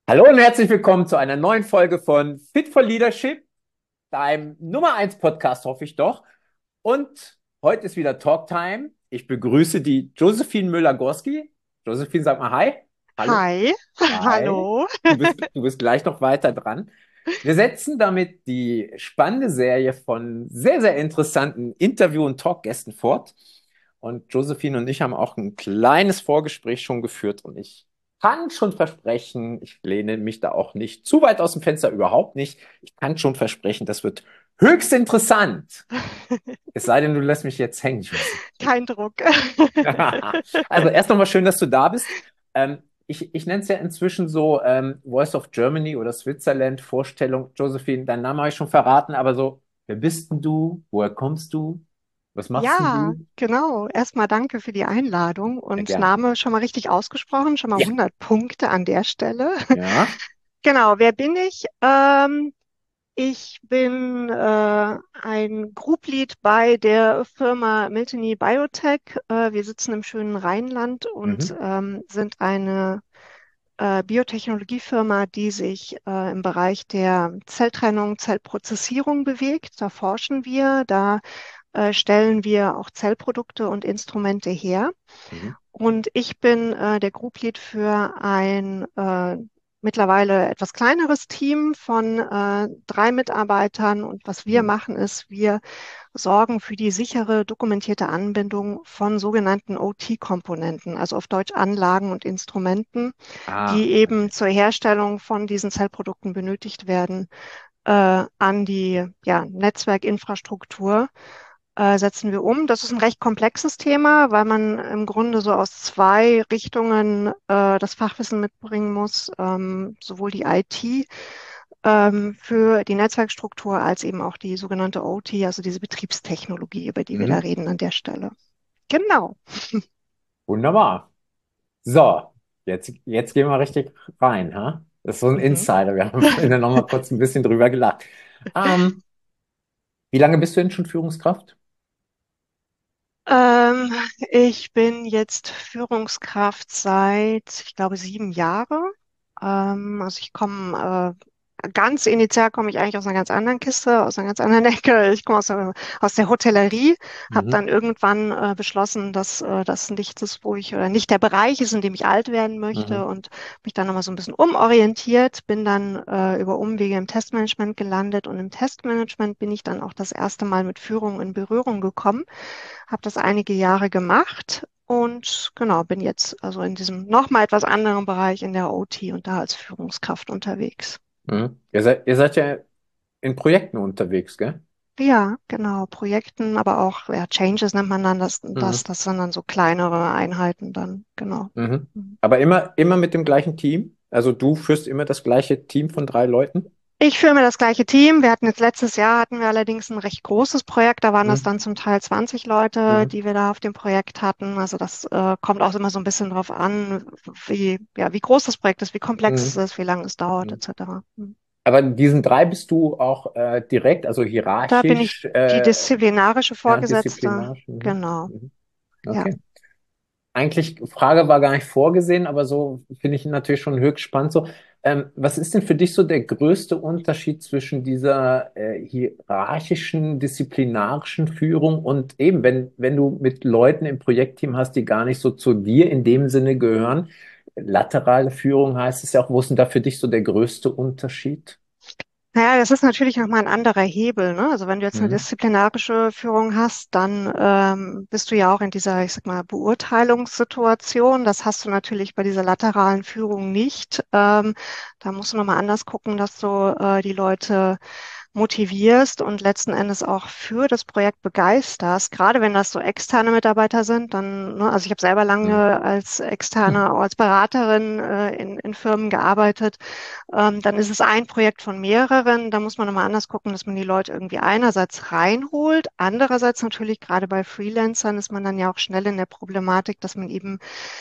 Hallo und herzlich willkommen zu einer neuen Folge von Fit for Leadership, deinem Nummer eins Podcast, hoffe ich doch. Und heute ist wieder Talktime. Ich begrüße die Josephine Müller-Gorski. Josephine, sag mal Hi. Hallo. Hi, Hi. hallo. Du bist gleich noch weiter dran. Wir setzen damit die spannende Serie von sehr, sehr interessanten Interview- und Talkgästen fort. Und Josephine und ich haben auch ein kleines Vorgespräch schon geführt und ich kann schon versprechen, ich lehne mich da auch nicht zu weit aus dem Fenster, überhaupt nicht. Ich kann schon versprechen, das wird höchst interessant. Es sei denn, du lässt mich jetzt hängen, Josephine. Kein Druck. Also erst nochmal schön, dass du da bist. Ich nenne es ja inzwischen so Voice of Germany oder Switzerland Vorstellung. Josephine, deinen Namen habe ich schon verraten, aber so, wer bist denn du? Woher kommst du? Was machst denn Ja, du? genau. Erstmal danke für die Einladung Ja, und gerne. Name schon mal richtig ausgesprochen, schon mal Ja. 100 Punkte an der Stelle. Ja. Genau, wer bin ich? Ich bin ein Group Lead bei der Firma Miltenyi Biotech. Wir sitzen im schönen Rheinland und Mhm. sind eine Biotechnologiefirma, die sich im Bereich der Zelltrennung, Zellprozessierung bewegt. Da forschen wir, da stellen wir auch Zellprodukte und Instrumente her. Mhm. Und ich bin der Group Lead für ein mittlerweile etwas kleineres Team von 3 Mitarbeitern. Und was wir Mhm. machen, ist, wir sorgen für die sichere dokumentierte Anbindung von sogenannten OT-Komponenten, also auf Deutsch Anlagen und Instrumenten, Ah, die eben okay. zur Herstellung von diesen Zellprodukten benötigt werden, an die Netzwerkinfrastruktur setzen wir um. Das ist ein recht komplexes Thema, weil man im Grunde so aus 2 Richtungen das Fachwissen mitbringen muss, sowohl die IT für die Netzwerkstruktur als eben auch die sogenannte OT, also diese Betriebstechnologie, über die wir da Mhm. reden an der Stelle. Genau. Wunderbar. So, jetzt gehen wir richtig rein, ha? Das ist so ein Mhm. Insider. Wir haben vorhin ja noch mal kurz ein bisschen drüber gelacht. Ähm, Wie lange bist du denn schon Führungskraft? Ähm, Ich bin jetzt Führungskraft seit, ich glaube, 7 Jahre. Also ich komme ganz initial komme ich eigentlich aus einer ganz anderen Kiste, aus einer ganz anderen Ecke. Ich komme aus der Hotellerie, habe Mhm. dann irgendwann beschlossen, dass das nicht ist, wo ich oder nicht der Bereich ist, in dem ich alt werden möchte Mhm. und mich dann nochmal so ein bisschen umorientiert, bin dann über Umwege im Testmanagement gelandet und im Testmanagement bin ich dann auch das erste Mal mit Führung in Berührung gekommen, habe das einige Jahre gemacht. Und genau, bin jetzt also in diesem nochmal etwas anderen Bereich in der OT und da als Führungskraft unterwegs. Mhm. Ihr seid ja in Projekten unterwegs, gell? Ja, genau, Projekten, aber auch ja, Changes nennt man dann Mhm. das sind dann so kleinere Einheiten dann, genau. Mhm. Mhm. Aber immer mit dem gleichen Team? Also du führst immer das gleiche Team von 3 Leuten? Ich führe mir das gleiche Team. Wir hatten jetzt letztes Jahr hatten wir allerdings ein recht großes Projekt. Da waren das Mhm. dann zum Teil 20 Leute, Mhm. die wir da auf dem Projekt hatten. Also das kommt auch immer so ein bisschen drauf an, wie groß das Projekt ist, wie komplex es Mhm. ist, wie lange es dauert, Mhm. etc. Mhm. Aber in diesen 3 bist du auch direkt, also Da bin ich hierarchisch, die disziplinarische ja, Vorgesetzte. disziplinarisch. Mhm. Genau, Mhm. ja. Okay. Eigentlich, Frage war gar nicht vorgesehen, aber so finde ich natürlich schon höchst spannend. So, was ist denn für dich so der größte Unterschied zwischen dieser hierarchischen, disziplinarischen Führung und eben, wenn du mit Leuten im Projektteam hast, die gar nicht so zu dir in dem Sinne gehören? Laterale Führung heißt es ja auch. Wo ist denn da für dich so der größte Unterschied? Naja, das ist natürlich nochmal ein anderer Hebel, ne? Also wenn du jetzt eine Mhm. disziplinarische Führung hast, dann bist du ja auch in dieser, ich sag mal, Beurteilungssituation. Das hast du natürlich bei dieser lateralen Führung nicht. Da musst du nochmal anders gucken, dass du die Leute motivierst und letzten Endes auch für das Projekt begeisterst. Gerade wenn das so externe Mitarbeiter sind, dann, ne, also ich habe selber Mhm. lange als externe, auch als Beraterin in Firmen gearbeitet. Dann ist es ein Projekt von mehreren. Da muss man nochmal anders gucken, dass man die Leute irgendwie einerseits reinholt. Andererseits natürlich gerade bei Freelancern ist man dann ja auch schnell in der Problematik, dass man eben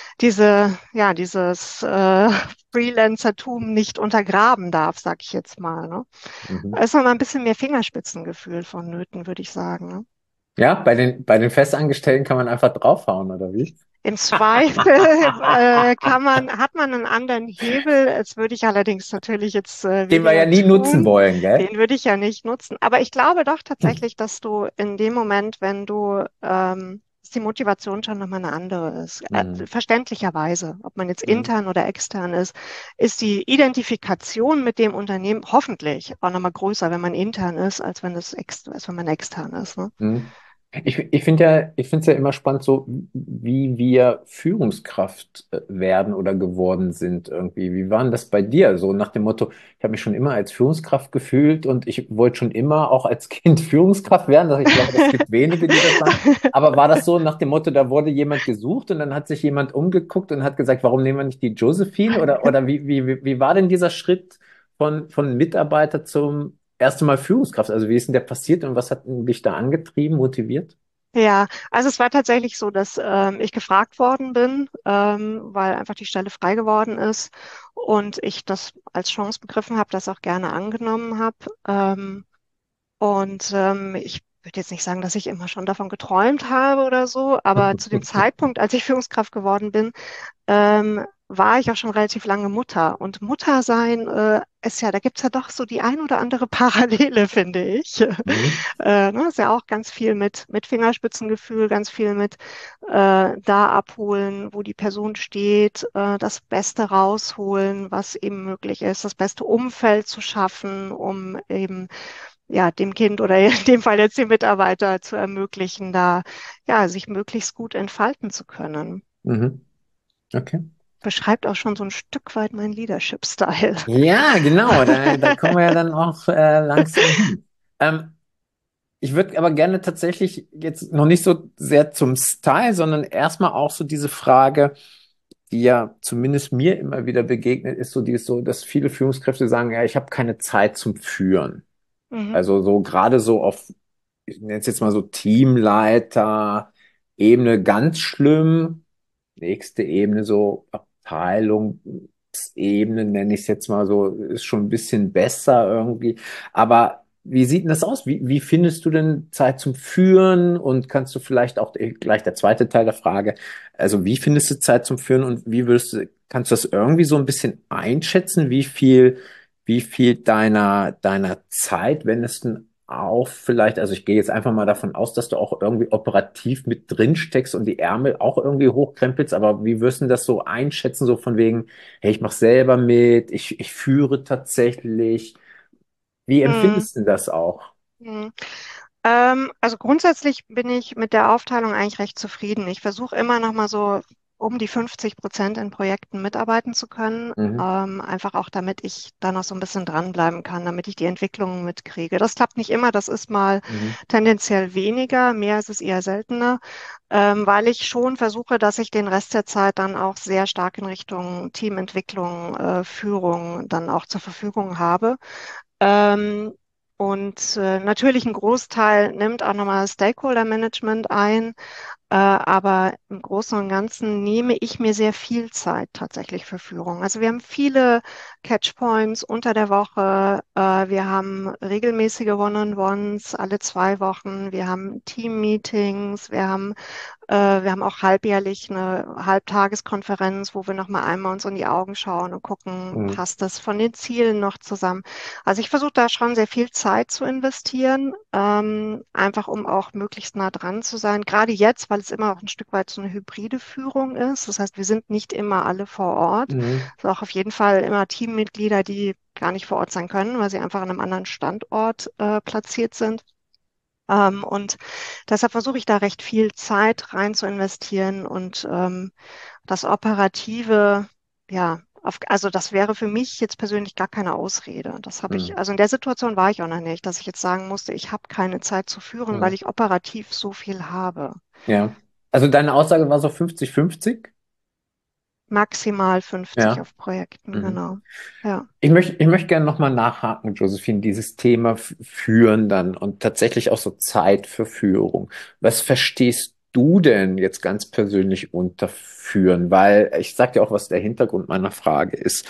dieses Freelancertum nicht untergraben darf, sag ich jetzt mal. Ne? Da Mhm. ist noch mal ein bisschen mehr Fingerspitzengefühl vonnöten, würde ich sagen. Ne? Ja, bei den Festangestellten kann man einfach draufhauen, oder wie? Im Zweifel hat man einen anderen Hebel. Das würde ich allerdings natürlich jetzt Den wir ja weniger nie nutzen tun. wollen, gell? Den würde ich ja nicht nutzen. Aber ich glaube doch tatsächlich, dass du in dem Moment, wenn du, dass die Motivation schon nochmal eine andere ist. Mhm. Verständlicherweise, ob man jetzt Mhm. intern oder extern ist die Identifikation mit dem Unternehmen hoffentlich auch nochmal größer, wenn man intern ist, als wenn man extern ist. Ne? Mhm. Ich finde es ja immer spannend, so wie wir Führungskraft werden oder geworden sind irgendwie. Wie war denn das bei dir? So nach dem Motto, ich habe mich schon immer als Führungskraft gefühlt und ich wollte schon immer auch als Kind Führungskraft werden. Also ich glaube, das gibt wenige, die das sagen. Aber war das so nach dem Motto, da wurde jemand gesucht und dann hat sich jemand umgeguckt und hat gesagt, warum nehmen wir nicht die Josephine? Oder wie war denn dieser Schritt von Mitarbeiter zum erste Mal Führungskraft? Also wie ist denn der passiert und was hat dich da angetrieben, motiviert? Ja, also es war tatsächlich so, dass ich gefragt worden bin, weil einfach die Stelle frei geworden ist und ich das als Chance begriffen habe, das auch gerne angenommen habe. Ich würde jetzt nicht sagen, dass ich immer schon davon geträumt habe oder so, aber zu dem Zeitpunkt, als ich Führungskraft geworden bin, war ich auch schon relativ lange Mutter. Und Muttersein ist ja, da gibt's ja doch so die ein oder andere Parallele, finde ich. Mhm. Ne, ist ja auch ganz viel mit Fingerspitzengefühl, ganz viel mit da abholen, wo die Person steht, das Beste rausholen, was eben möglich ist, das beste Umfeld zu schaffen, um eben ja, dem Kind oder in dem Fall jetzt dem Mitarbeiter zu ermöglichen, da ja, sich möglichst gut entfalten zu können. Mhm. Okay. Beschreibt auch schon so ein Stück weit meinen Leadership-Style. Ja, genau, da kommen wir ja dann auch langsam hin. Ich würde aber gerne tatsächlich jetzt noch nicht so sehr zum Style, sondern erstmal auch so diese Frage, die ja zumindest mir immer wieder begegnet, ist so, die ist so, dass viele Führungskräfte sagen, ja, ich habe keine Zeit zum Führen. Mhm. Also so gerade so auf, ich nenne es jetzt mal so Teamleiter, Ebene ganz schlimm. Nächste Ebene, so Abteilungsebene, nenne ich es jetzt mal so, ist schon ein bisschen besser irgendwie. Aber wie sieht denn das aus? Wie findest du denn Zeit zum Führen? Und kannst du vielleicht auch gleich der zweite Teil der Frage, also wie findest du Zeit zum Führen und kannst du das irgendwie so ein bisschen einschätzen, wie viel deiner Zeit wendest du auch vielleicht, also ich gehe jetzt einfach mal davon aus, dass du auch irgendwie operativ mit drin steckst und die Ärmel auch irgendwie hochkrempelst, aber wie wirst du das so einschätzen, so von wegen, hey, ich mache selber mit, ich führe tatsächlich. Wie Mhm. empfindest du das auch? Mhm. Also grundsätzlich bin ich mit der Aufteilung eigentlich recht zufrieden. Ich versuche immer noch mal so um die 50% in Projekten mitarbeiten zu können, Mhm. einfach auch damit ich da noch so ein bisschen dranbleiben kann, damit ich die Entwicklungen mitkriege. Das klappt nicht immer, das ist mal Mhm. tendenziell weniger, mehr ist es eher seltener, weil ich schon versuche, dass ich den Rest der Zeit dann auch sehr stark in Richtung Teamentwicklung, Führung dann auch zur Verfügung habe. Ähm, Natürlich ein Großteil nimmt auch nochmal Stakeholder Management ein, aber im Großen und Ganzen nehme ich mir sehr viel Zeit tatsächlich für Führung. Also wir haben viele Catchpoints unter der Woche, wir haben regelmäßige One-on-Ones alle 2 Wochen, wir haben Team-Meetings, wir haben auch halbjährlich eine Halbtageskonferenz, wo wir noch mal einmal uns in die Augen schauen und gucken, Mhm. passt das von den Zielen noch zusammen. Also ich versuche da schon sehr viel Zeit zu investieren, einfach um auch möglichst nah dran zu sein. Gerade jetzt, weil es immer auch ein Stück weit so eine hybride Führung ist. Das heißt, wir sind nicht immer alle vor Ort. Mhm. Es sind auch auf jeden Fall immer Teammitglieder, die gar nicht vor Ort sein können, weil sie einfach an einem anderen Standort platziert sind. Und deshalb versuche ich da recht viel Zeit rein zu investieren und das Operative, ja, also das wäre für mich jetzt persönlich gar keine Ausrede. Das habe ich, Mhm. also in der Situation war ich auch noch nicht, dass ich jetzt sagen musste, ich habe keine Zeit zu führen, weil Mhm. ich operativ so viel habe. Ja. Also deine Aussage war so 50-50? Maximal 50 Ja. auf Projekten, Mhm. genau. Ja. Ich möchte gerne nochmal nachhaken, Josephine, dieses Thema Führen dann und tatsächlich auch so Zeit für Führung. Was verstehst du denn jetzt ganz persönlich unter Führen? Weil ich sag dir auch, was der Hintergrund meiner Frage ist.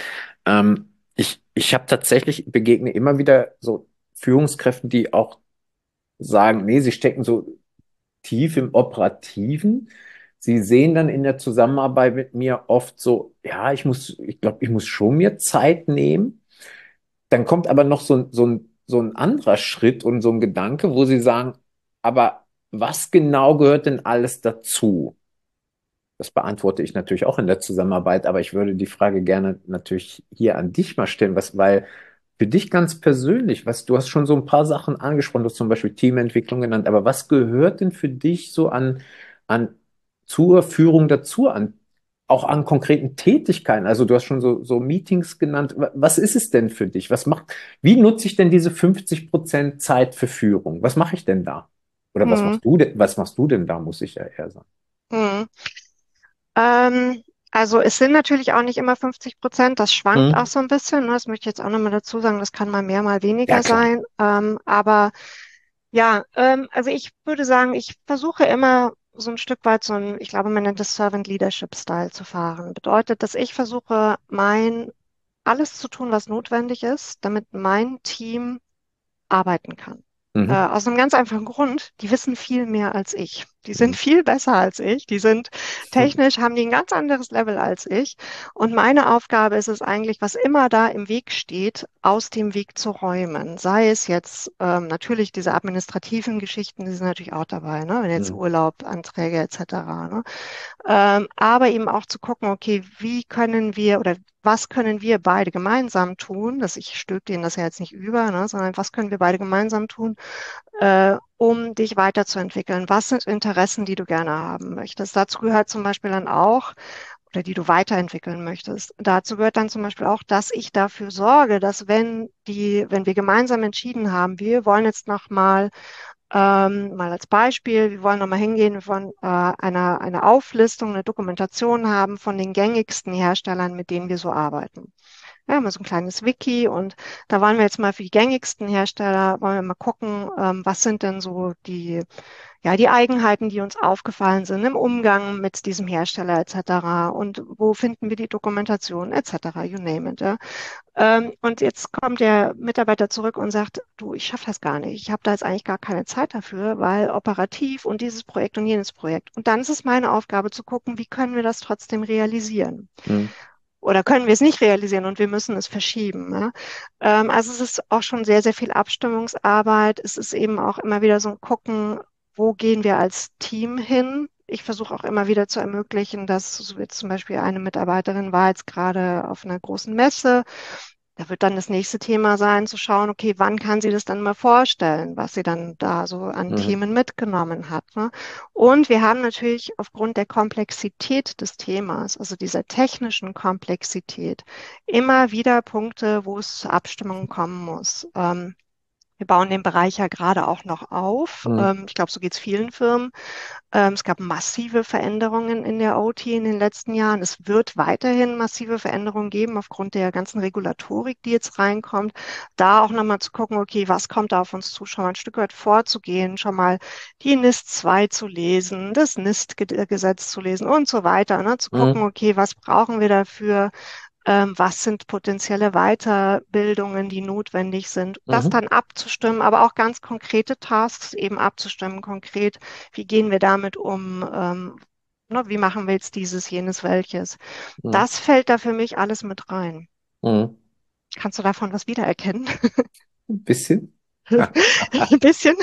Ich habe tatsächlich, begegne immer wieder so Führungskräften, die auch sagen, nee, sie stecken so tief im Operativen. Sie sehen dann in der Zusammenarbeit mit mir oft so, ja, ich glaube, ich muss schon mir Zeit nehmen. Dann kommt aber noch so ein anderer Schritt und so ein Gedanke, wo Sie sagen, aber was genau gehört denn alles dazu? Das beantworte ich natürlich auch in der Zusammenarbeit, aber ich würde die Frage gerne natürlich hier an dich mal stellen, weil für dich ganz persönlich, du hast schon so ein paar Sachen angesprochen, du hast zum Beispiel Teamentwicklung genannt, aber was gehört denn für dich so an zur Führung dazu, auch an konkreten Tätigkeiten? Also du hast schon so Meetings genannt. Was ist es denn für dich? Wie nutze ich denn diese 50% Zeit für Führung? Was mache ich denn da? Oder Hm, was machst du denn da, muss ich ja eher sagen. hm. Also es sind natürlich auch nicht immer 50%, das schwankt auch Hm? so ein bisschen. Ne? Das möchte ich jetzt auch nochmal dazu sagen, das kann mal mehr, mal Ja, weniger klar. sein. Aber ja, also ich würde sagen, ich versuche immer so ein Stück weit ich glaube, man nennt das Servant Leadership Style zu fahren. Bedeutet, dass ich versuche, alles zu tun, was notwendig ist, damit mein Team arbeiten kann. Mhm. Aus einem ganz einfachen Grund, die wissen viel mehr als ich. Die sind Mhm. viel besser als ich. Die sind technisch, haben die ein ganz anderes Level als ich. Und meine Aufgabe ist es eigentlich, was immer da im Weg steht, aus dem Weg zu räumen. Sei es jetzt natürlich diese administrativen Geschichten, die sind natürlich auch dabei, ne? Wenn jetzt Mhm. Urlaub, Anträge etc. Ne? Aber eben auch zu gucken, okay, wie können wir oder was können wir beide gemeinsam tun? Ich stülpe denen das ja jetzt nicht über, ne, sondern was können wir beide gemeinsam tun, um dich weiterzuentwickeln? Was sind Interessen, die du gerne haben möchtest? Dazu gehört zum Beispiel dann auch, oder die du weiterentwickeln möchtest. Dazu gehört dann zum Beispiel auch, dass ich dafür sorge, dass wenn wir gemeinsam entschieden haben, wir wollen jetzt nochmal mal als Beispiel, wir wollen nochmal hingehen, wir wollen eine Auflistung, eine Dokumentation haben von den gängigsten Herstellern, mit denen wir so arbeiten. Ja, haben wir so ein kleines Wiki und da wollen wir jetzt mal für die gängigsten Hersteller, wollen wir mal gucken, was sind denn so die Eigenheiten, die uns aufgefallen sind im Umgang mit diesem Hersteller etc. Und wo finden wir die Dokumentation etc. You name it. Ja. Und jetzt kommt der Mitarbeiter zurück und sagt, du, ich schaffe das gar nicht. Ich habe da jetzt eigentlich gar keine Zeit dafür, weil operativ und dieses Projekt und jenes Projekt. Und dann ist es meine Aufgabe zu gucken, wie können wir das trotzdem realisieren? Mhm. Oder können wir es nicht realisieren und wir müssen es verschieben? Ja? Also es ist auch schon sehr, sehr viel Abstimmungsarbeit. Es ist eben auch immer wieder so ein Gucken, wo gehen wir als Team hin? Ich versuche auch immer wieder zu ermöglichen, dass, so wie zum Beispiel eine Mitarbeiterin war jetzt gerade auf einer großen Messe, da wird dann das nächste Thema sein, zu schauen, okay, wann kann sie das dann mal vorstellen, was sie dann da so an Mhm. Themen mitgenommen hat, ne? Und wir haben natürlich aufgrund der Komplexität des Themas, also dieser technischen Komplexität, immer wieder Punkte, wo es zu Abstimmungen kommen muss. Wir bauen den Bereich ja gerade auch noch auf. Mhm. Ich glaube, so geht es vielen Firmen. Es gab massive Veränderungen in der OT in den letzten Jahren. Es wird weiterhin massive Veränderungen geben aufgrund der ganzen Regulatorik, die jetzt reinkommt. Da auch nochmal zu gucken, okay, was kommt da auf uns zu, schon mal ein Stück weit vorzugehen, schon mal die NIS 2 zu lesen, das NIST-Gesetz zu lesen und so weiter, ne? Zu gucken, Mhm. okay, was brauchen wir dafür? Was sind potenzielle Weiterbildungen, die notwendig sind, das Mhm. dann abzustimmen, aber auch ganz konkrete Tasks eben abzustimmen, konkret, wie gehen wir damit um, ne, wie machen wir jetzt dieses, jenes, welches. Mhm. Das fällt da für mich alles mit rein. Mhm. Kannst du davon was wiedererkennen? Ein bisschen. Ein bisschen?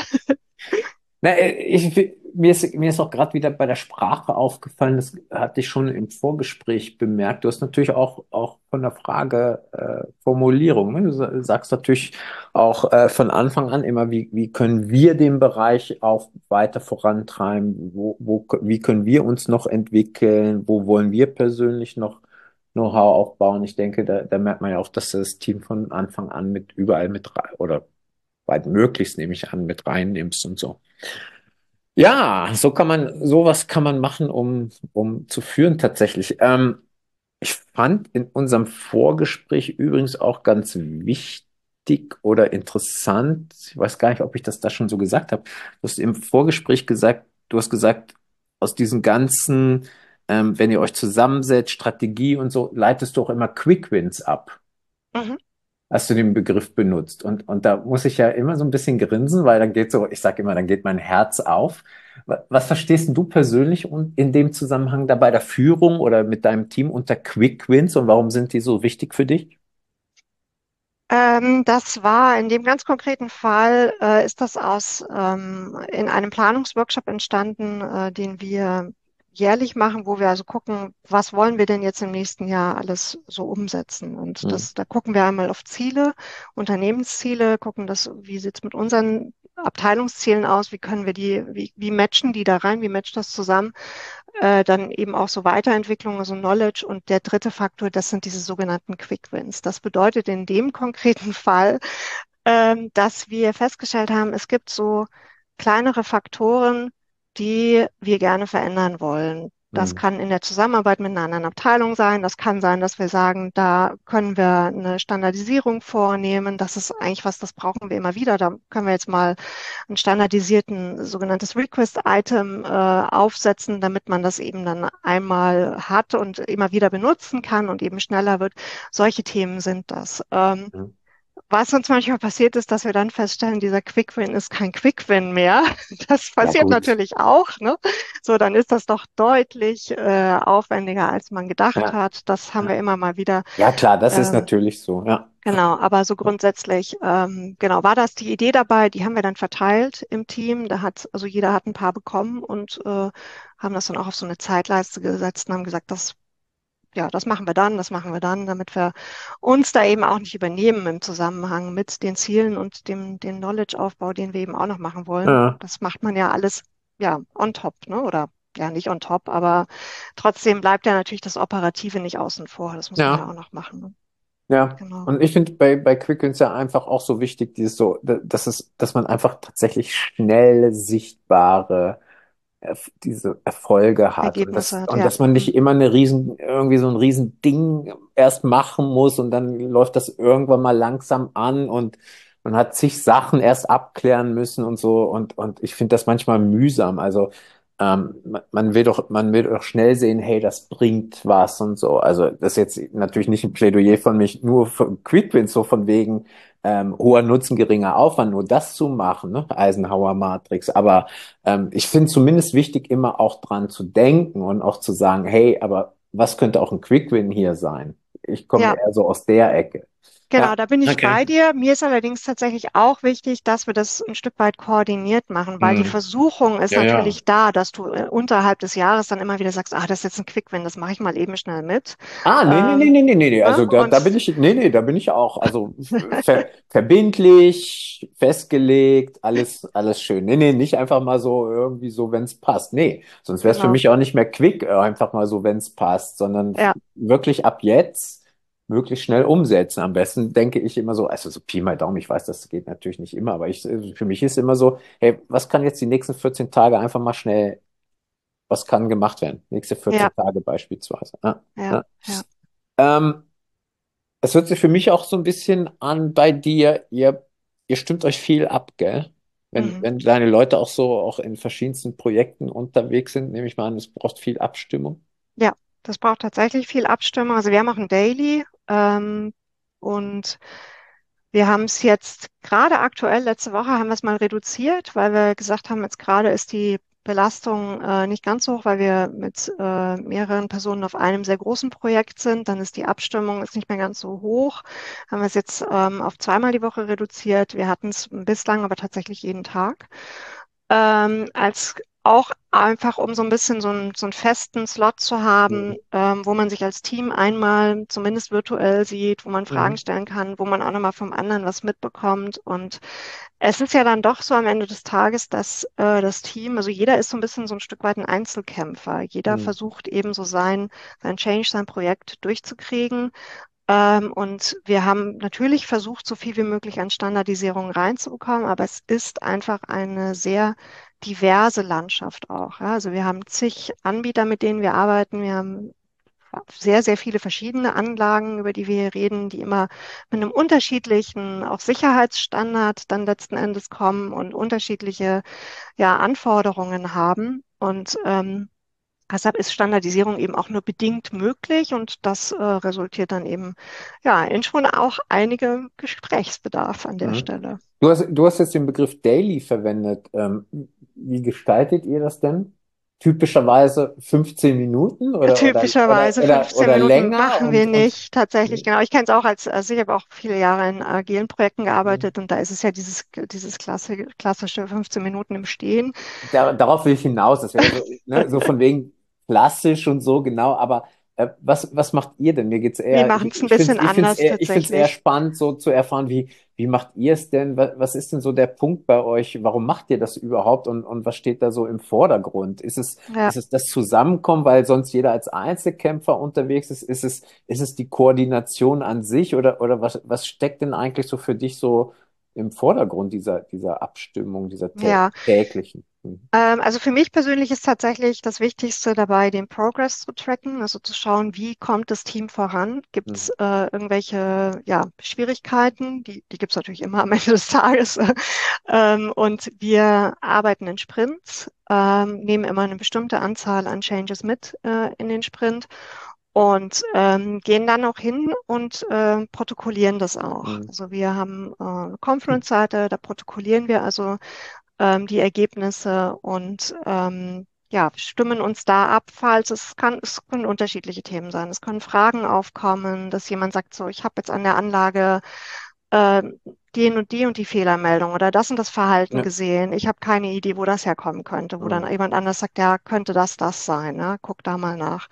Na, mir ist auch gerade wieder bei der Sprache aufgefallen, das hatte ich schon im Vorgespräch bemerkt. Du hast natürlich auch von der Frage Formulierung. Ne? Sagst natürlich auch von Anfang an immer, wie können wir den Bereich auch weiter vorantreiben? Wie können wir uns noch entwickeln? Wo wollen wir persönlich noch Know-how aufbauen? Ich denke, da merkt man ja auch, dass du das Team von Anfang an mit überall mit rein oder weit möglichst, nehme ich an, mit reinnimmst und so. Ja, sowas kann man machen, um zu führen tatsächlich. Ich fand in unserem Vorgespräch übrigens auch ganz wichtig oder interessant, ich weiß gar nicht, ob ich das da schon so gesagt habe. Du hast im Vorgespräch gesagt, du hast gesagt, aus diesen ganzen, wenn ihr euch zusammensetzt, Strategie und so, leitest du auch immer Quick Wins ab. Mhm. Hast du den Begriff benutzt. Und da muss ich ja immer so ein bisschen grinsen, weil dann geht so, ich sage immer, dann geht mein Herz auf. Was verstehst denn du persönlich in dem Zusammenhang da bei der Führung oder mit deinem Team unter Quick Wins und warum sind die so wichtig für dich? Das war in dem ganz konkreten Fall, ist das in einem Planungsworkshop entstanden, den wir jährlich machen, wo wir also gucken, was wollen wir denn jetzt im nächsten Jahr alles so umsetzen. Und Hm, da gucken wir einmal auf Ziele, Unternehmensziele, gucken wie sieht's mit unseren Abteilungszielen aus, wie matchen die da rein, wie matcht das zusammen? Dann eben auch so Weiterentwicklung, also Knowledge. Und der dritte Faktor, das sind diese sogenannten Quick Wins. Das bedeutet in dem konkreten Fall, dass wir festgestellt haben, es gibt so kleinere Faktoren, die wir gerne verändern wollen. Das hm, kann in der Zusammenarbeit mit einer anderen Abteilung sein. Das kann sein, dass wir sagen, da können wir eine Standardisierung vornehmen. Das ist eigentlich was, das brauchen wir immer wieder. Da können wir jetzt mal ein standardisierten sogenanntes Request-Item aufsetzen, damit man das eben dann einmal hat und immer wieder benutzen kann und eben schneller wird. Solche Themen sind das. hm. Was uns manchmal passiert ist, dass wir dann feststellen, dieser Quick-Win ist kein Quick-Win mehr. Das Ja, passiert gut. natürlich auch, ne? So, dann ist das doch deutlich aufwendiger, als man gedacht Ja, hat. Das haben ja. wir immer mal wieder. Ja, klar, das ist ähm, natürlich so. Ja. Genau, aber so grundsätzlich, genau, war das die Idee dabei, die haben wir dann verteilt im Team. Also jeder hat ein paar bekommen und haben das dann auch auf so eine Zeitleiste gesetzt und haben gesagt, ja, das machen wir dann, damit wir uns da eben auch nicht übernehmen im Zusammenhang mit den Zielen und den Knowledge-Aufbau, den wir eben auch noch machen wollen. Ja, Das macht man ja alles, ja, on top, ne? Oder ja, nicht on top, aber trotzdem bleibt ja natürlich das Operative nicht außen vor. Das muss man ja ja. auch noch machen, ne? Ja, Genau. und ich finde bei Quick Wins ja einfach auch so wichtig, dass man einfach tatsächlich schnell sichtbare diese Erfolge hat Ergebnisse hat, und ja. dass man Hm. nicht immer irgendwie so ein riesen Ding erst machen muss und dann läuft das irgendwann mal langsam an und man hat zig Sachen erst abklären müssen und so und ich finde das manchmal mühsam. Also man will doch schnell sehen, hey, das bringt was und so. Also das ist jetzt natürlich nicht ein Plädoyer von mich nur für Quick Wins, so von wegen hoher Nutzen, geringer Aufwand, nur das zu machen, ne? Eisenhower Matrix. Aber ich finde zumindest wichtig, immer auch dran zu denken und auch zu sagen, hey, aber was könnte auch ein Quick Win hier sein? Ich komme Ja, eher so aus der Ecke. genau, Ja, da bin ich okay. bei dir. Mir ist allerdings tatsächlich auch wichtig, dass wir das ein Stück weit koordiniert machen, weil die Hm. Versuchung ist Ja, ja. natürlich da, dass du unterhalb des Jahres dann immer wieder sagst, das ist jetzt ein Quick-Win, das mache ich mal eben schnell mit. Ah, nee, nee, nee, Ähm, nee, nee, nee. Nee. ne? Also Und da bin ich auch, also verbindlich, festgelegt, alles schön. Nee, nee, nicht einfach mal so irgendwie so, wenn es passt. Nee, sonst wäre es für genau, mich auch nicht mehr quick, einfach mal so, wenn es passt, sondern ja, wirklich ab jetzt möglichst schnell umsetzen. Am besten denke ich immer so, also so Pi mal Daumen, ich weiß, das geht natürlich nicht immer, aber für mich ist immer so, hey, was kann jetzt die nächsten 14 Tage einfach mal schnell, was kann gemacht werden? Nächste ja, 14 Tage beispielsweise. Ja, ja, ja. ja. Ähm, Es hört sich für mich auch so ein bisschen an bei dir, ihr stimmt euch viel ab, gell? Mhm. Wenn deine Leute auch so auch in verschiedensten Projekten unterwegs sind, nehme ich mal an, es braucht viel Abstimmung. Ja, das braucht tatsächlich viel Abstimmung. Also wir haben auch ein Daily und wir haben es jetzt gerade aktuell, letzte Woche haben wir es mal reduziert, weil wir gesagt haben, jetzt gerade ist die Belastung nicht ganz so hoch, weil wir mit mehreren Personen auf einem sehr großen Projekt sind. Dann ist die Abstimmung ist nicht mehr ganz so hoch. Haben wir es jetzt auf zweimal die Woche reduziert. Wir hatten es bislang aber tatsächlich jeden Tag. Als auch einfach, um so ein bisschen so einen festen Slot zu haben, Mhm. wo man sich als Team einmal zumindest virtuell sieht, wo man Fragen Mhm. stellen kann, wo man auch nochmal vom anderen was mitbekommt. Und es ist ja dann doch so am Ende des Tages, dass das Team, also jeder ist so ein bisschen so ein Stück weit ein Einzelkämpfer. Jeder Mhm. versucht eben so sein Change, sein Projekt durchzukriegen. Und wir haben natürlich versucht, so viel wie möglich an Standardisierung reinzubekommen, aber es ist einfach eine sehr diverse Landschaft auch. Ja? Also wir haben zig Anbieter, mit denen wir arbeiten. Wir haben sehr, sehr viele verschiedene Anlagen, über die wir hier reden, die immer mit einem unterschiedlichen, auch Sicherheitsstandard dann letzten Endes kommen und unterschiedliche, ja, Anforderungen haben. Und Deshalb ist Standardisierung eben auch nur bedingt möglich und das resultiert dann eben ja in schon auch einige Gesprächsbedarf an der Mhm. Stelle. Du hast jetzt den Begriff Daily verwendet. Wie gestaltet ihr das denn? Typischerweise 15 Minuten Typischerweise 15 oder Minuten länger machen wir und nicht tatsächlich, genau. Ich kenne es auch also ich habe auch viele Jahre in agilen Projekten gearbeitet und da ist es ja dieses klassische 15 Minuten im Stehen. darauf will ich hinaus. Das wäre so, ne, so von wegen klassisch und so, genau. Aber was macht ihr denn? Mir geht's Wir eher, machen es ein ich finde bisschen es ich find's anders eher, ich find's eher tatsächlich. spannend, so zu erfahren, wie macht ihr es denn? Was ist denn so der Punkt bei euch? Warum macht ihr das überhaupt? Und was steht da so im Vordergrund? Ja. Ist es das Zusammenkommen, weil sonst jeder als Einzelkämpfer unterwegs ist? Ist es die Koordination an sich oder was steckt denn eigentlich so für dich so im Vordergrund dieser Abstimmung, dieser Ja, täglichen? Mhm. also für mich persönlich ist tatsächlich das Wichtigste dabei, den Progress zu tracken, also zu schauen, wie kommt das Team voran? Gibt es Mhm. irgendwelche ja, Schwierigkeiten? Die gibt es natürlich immer am Ende des Tages. Und wir arbeiten in Sprints, nehmen immer eine bestimmte Anzahl an Changes mit in den Sprint und gehen dann auch hin und protokollieren das auch. Mhm. Also wir haben eine Conference-Seite, da protokollieren wir also die Ergebnisse und ja, stimmen uns da ab, falls es können unterschiedliche Themen sein. Es können Fragen aufkommen, dass jemand sagt, so, ich habe jetzt an der Anlage die und die Fehlermeldung oder das und das Verhalten Ja. gesehen. Ich habe keine Idee, wo das herkommen könnte, wo dann Mhm. jemand anders sagt, ja, könnte das sein, ne? Guck da mal nach.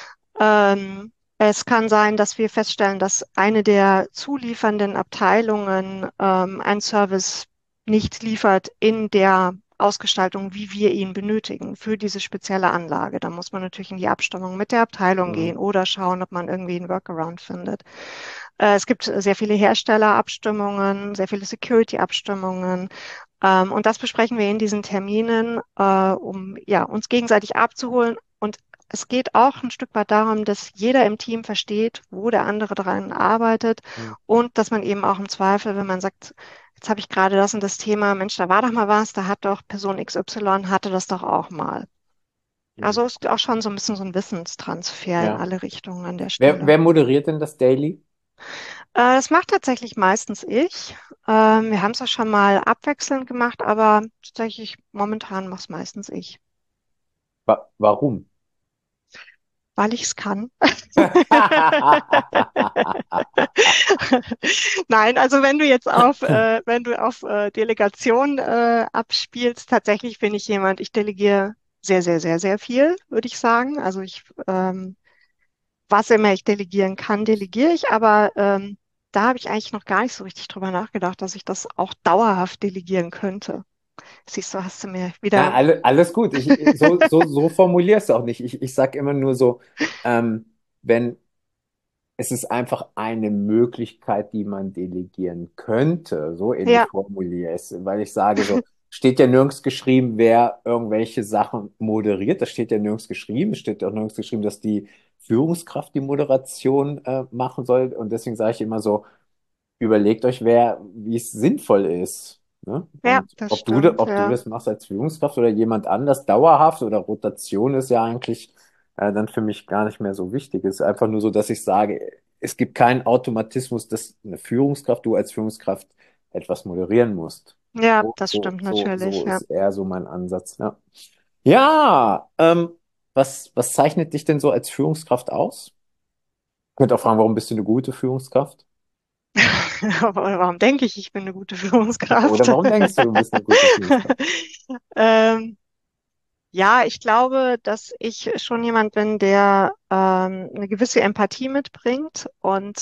Es kann sein, dass wir feststellen, dass eine der zuliefernden Abteilungen einen Service nicht liefert in der Ausgestaltung, wie wir ihn benötigen für diese spezielle Anlage. Da muss man natürlich in die Abstimmung mit der Abteilung gehen Mhm. oder schauen, ob man irgendwie einen Workaround findet. Es gibt sehr viele Herstellerabstimmungen, sehr viele Security-Abstimmungen. Und das besprechen wir in diesen Terminen, um ja, uns gegenseitig abzuholen. Und es geht auch ein Stück weit darum, dass jeder im Team versteht, wo der andere dran arbeitet Mhm. und dass man eben auch im Zweifel, wenn man sagt, jetzt habe ich gerade das und das Thema, Mensch, da war doch mal was, da hat doch Person XY hatte das doch auch mal. Mhm. Also es ist auch schon so ein bisschen so ein Wissenstransfer in Ja. alle Richtungen an der Stelle. Wer moderiert denn das Daily? Das macht tatsächlich meistens ich. Wir haben es auch schon mal abwechselnd gemacht, aber tatsächlich momentan mache es meistens ich, Warum? weil ich es kann. Nein, also wenn du auf Delegation abspielst, tatsächlich bin ich jemand, ich delegiere sehr, sehr, sehr, sehr viel, würde ich sagen. Also was immer ich delegieren kann, delegiere ich, aber da habe ich eigentlich noch gar nicht so richtig drüber nachgedacht, dass ich das auch dauerhaft delegieren könnte. Siehst du, hast du mir Nein, wieder. alles gut. So formulierst du auch nicht. Ich sage immer nur so, wenn es ist einfach eine Möglichkeit, die man delegieren könnte. So ähnlich Ja, formuliere ich es, weil ich sage so, steht ja nirgends geschrieben, wer irgendwelche Sachen moderiert. Das steht ja nirgends geschrieben. Es steht auch nirgends geschrieben, dass die Führungskraft die Moderation machen soll. Und deswegen sage ich immer so, überlegt euch, wie es sinnvoll ist. Ne? ja, Und das stimmt, ob du ja. das machst als Führungskraft oder jemand anders dauerhaft oder Rotation ist ja eigentlich dann für mich gar nicht mehr so wichtig. Es ist einfach nur so, dass ich sage, es gibt keinen Automatismus, dass du als Führungskraft etwas moderieren musst. Ja, das stimmt So natürlich, ja. ist eher so mein Ansatz. Ja, ja was zeichnet dich denn so als Führungskraft aus? Ich könnte auch fragen, warum bist du eine gute Führungskraft? Aber warum denke ich, ich bin eine gute Oder Führungskraft? warum denkst du, du bist eine gute Führungskraft? Ähm, ja, ich glaube, dass ich schon jemand bin, der eine gewisse Empathie mitbringt und